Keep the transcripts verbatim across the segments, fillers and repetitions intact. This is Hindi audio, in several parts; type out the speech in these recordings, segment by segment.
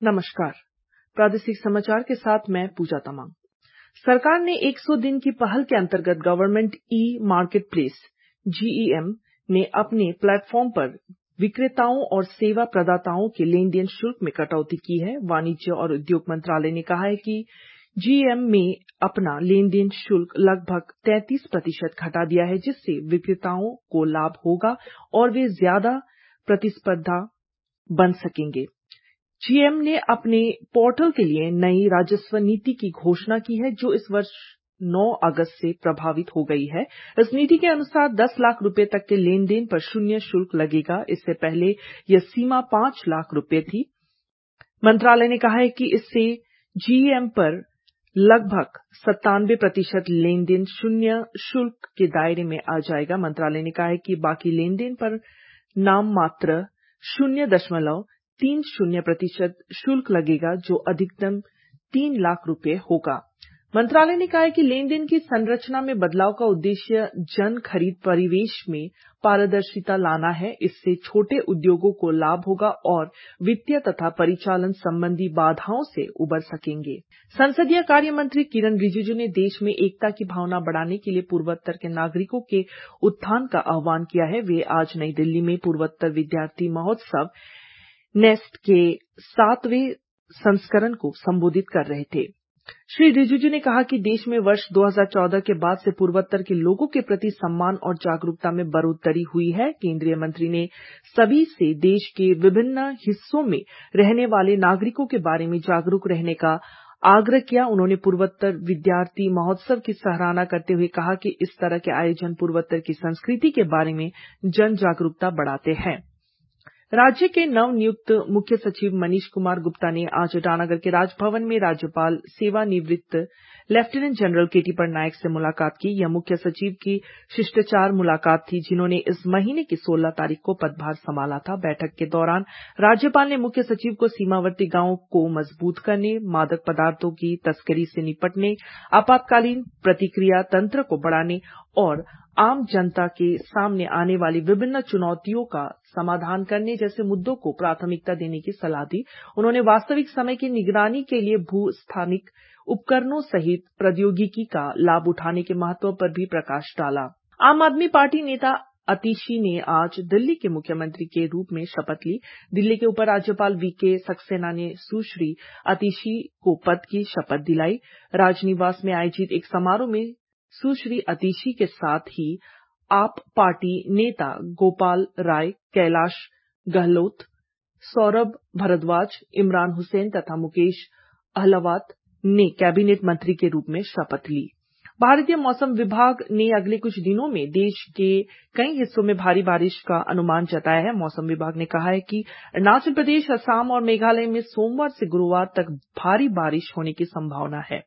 नमस्कार। प्रादेशिक समाचार के साथ मैं पूजा तमांग। सरकार ने सौ दिन की पहल के अंतर्गत government e market place GEM ने अपने प्लेटफॉर्म पर विक्रेताओं और सेवा प्रदाताओं के लेन देन शुल्क में कटौती की है। वाणिज्य और उद्योग मंत्रालय ने कहा है कि जीईएम में अपना लेन देन शुल्क लगभग तैंतीस प्रतिशत घटा दिया है, जिससे विक्रेताओं को लाभ होगा और वे ज्यादा प्रतिस्पर्धा बन सकेंगे। जीईएम ने अपने पोर्टल के लिए नई राजस्व नीति की घोषणा की है, जो इस वर्ष नौ अगस्त से प्रभावित हो गई है। इस नीति के अनुसार दस लाख रुपए तक के लेन देन पर शून्य शुल्क लगेगा। इससे पहले यह सीमा पांच लाख रुपए थी। मंत्रालय ने कहा है कि इससे जीईएम पर लगभग सत्तानवे प्रतिशत लेन देन शून्य शुल्क के दायरे में आ जाएगा। मंत्रालय ने कहा है कि बाकी लेन देन पर नाम मात्र शून्य दशमलव तीन शून्य प्रतिशत शुल्क लगेगा, जो अधिकतम तीन लाख रुपए होगा। मंत्रालय ने कहा है कि लेन देन की संरचना में बदलाव का उद्देश्य जन खरीद परिवेश में पारदर्शिता लाना है। इससे छोटे उद्योगों को लाभ होगा और वित्तीय तथा परिचालन संबंधी बाधाओं से उबर सकेंगे। संसदीय कार्य मंत्री किरण रिजिजू ने देश में एकता की भावना बढ़ाने के लिए पूर्वोत्तर के नागरिकों के उत्थान का आह्वान किया है। वे आज नई दिल्ली में पूर्वोत्तर विद्यार्थी महोत्सव नेस्ट के सातवें संस्करण को संबोधित कर रहे थे। श्री रिजिजू ने कहा कि देश में वर्ष दो हज़ार चौदह के बाद से पूर्वोत्तर के लोगों के प्रति सम्मान और जागरूकता में बढ़ोतरी हुई है। केंद्रीय मंत्री ने सभी से देश के विभिन्न हिस्सों में रहने वाले नागरिकों के बारे में जागरूक रहने का आग्रह किया। उन्होंने पूर्वोत्तर विद्यार्थी महोत्सव की सराहना करते हुए कहा कि इस तरह के आयोजन पूर्वोत्तर की संस्कृति के बारे में जन जागरूकता बढ़ाते हैं। राज्य के नव नियुक्त मुख्य सचिव मनीष कुमार गुप्ता ने आज ईटानगर के राजभवन में राज्यपाल सेवानिवृत्त लेफ्टिनेंट जनरल केटी पटनायक से मुलाकात की। यह मुख्य सचिव की शिष्टाचार मुलाकात थी, जिन्होंने इस महीने की सोलह तारीख को पदभार संभाला था। बैठक के दौरान राज्यपाल ने मुख्य सचिव को सीमावर्ती गांवों को मजबूत करने, मादक पदार्थों की तस्करी से निपटने, आपातकालीन प्रतिक्रिया तंत्र को बढ़ाने और आम जनता के सामने आने वाली विभिन्न चुनौतियों का समाधान करने जैसे मुद्दों को प्राथमिकता देने की सलाह दी। उन्होंने वास्तविक समय की निगरानी के लिए भू स्थानिक उपकरणों सहित प्रौद्योगिकी का लाभ उठाने के महत्व पर भी प्रकाश डाला। आम आदमी पार्टी नेता अतिशी ने आज दिल्ली के मुख्यमंत्री के रूप में शपथ ली। दिल्ली के उपराज्यपाल वी के सक्सेना ने सुश्री अतिशी को पद की शपथ दिलाई। राजनिवास में आयोजित एक समारोह में सुश्री अतिशी के साथ ही आप पार्टी नेता गोपाल राय, कैलाश गहलोत, सौरभ भारद्वाज, इमरान हुसैन तथा मुकेश अहलावत ने कैबिनेट मंत्री के रूप में शपथ ली। भारतीय मौसम विभाग ने अगले कुछ दिनों में देश के कई हिस्सों में भारी बारिश का अनुमान जताया है। मौसम विभाग ने कहा है कि अरुणाचल प्रदेश, असम और मेघालय में सोमवार से गुरुवार तक भारी बारिश होने की संभावना है।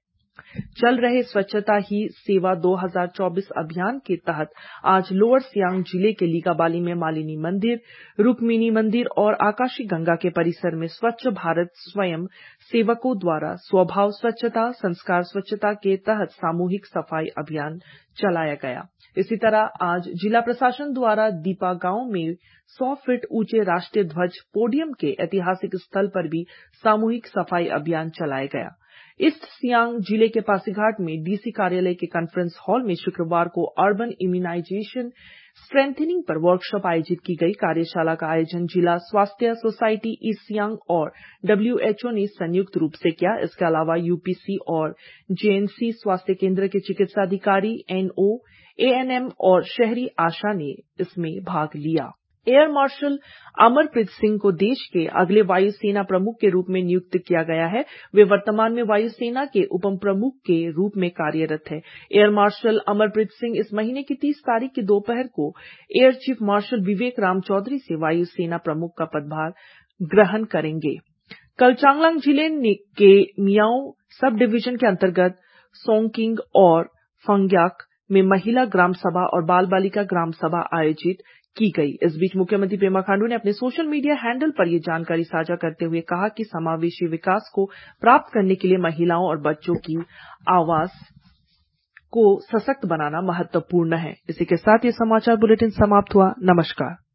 चल रहे स्वच्छता ही सेवा दो हज़ार चौबीस अभियान के तहत आज लोअर सियांग जिले के लीगाबाली में मालिनी मंदिर, रुक्मिणी मंदिर और आकाशी गंगा के परिसर में स्वच्छ भारत स्वयं सेवकों द्वारा स्वभाव स्वच्छता, संस्कार स्वच्छता के तहत सामूहिक सफाई अभियान चलाया गया। इसी तरह आज जिला प्रशासन द्वारा दीपा गांव में सौ फीट ऊंचे राष्ट्रीय ध्वज पोडियम के ऐतिहासिक स्थल पर भी सामूहिक सफाई अभियान चलाया गया। ईस्ट सियांग जिले के पासीघाट में डीसी कार्यालय के कॉन्फ्रेंस हॉल में शुक्रवार को अर्बन इम्यूनाइजेशन स्ट्रेंथनिंग पर वर्कशॉप आयोजित की गई। कार्यशाला का आयोजन जिला स्वास्थ्य सोसाइटी ईस्ट सियांग और डब्ल्यूएचओ ने संयुक्त रूप से किया। इसके अलावा यूपीसी और जेएनसी स्वास्थ्य केंद्र के चिकित्सा अधिकारी, एनओ, एएनएम और शहरी आशा ने इसमें भाग लिया। एयर मार्शल अमरप्रीत सिंह को देश के अगले वायुसेना प्रमुख के रूप में नियुक्त किया गया है। वे वर्तमान में वायुसेना के उप प्रमुख के रूप में कार्यरत है। एयर मार्शल अमरप्रीत सिंह इस महीने की तीस तारीख की दोपहर को air chief marshal Vivek Ram Chaudhary से वायुसेना प्रमुख का पदभार ग्रहण करेंगे। कल चांगलांग जिले के मियाओ सब डिवीजन के अंतर्गत सोंगकिंग और फंग्याक में महिला ग्राम सभा और बाल बालिका ग्राम सभा आयोजित की गई। इस बीच मुख्यमंत्री पेमा खांडू ने अपने सोशल मीडिया हैंडल पर यह जानकारी साझा करते हुए कहा कि समावेशी विकास को प्राप्त करने के लिए महिलाओं और बच्चों की आवाज को सशक्त बनाना महत्वपूर्ण है। इसी के साथ ये समाचार बुलेटिन समाप्त हुआ। नमस्कार।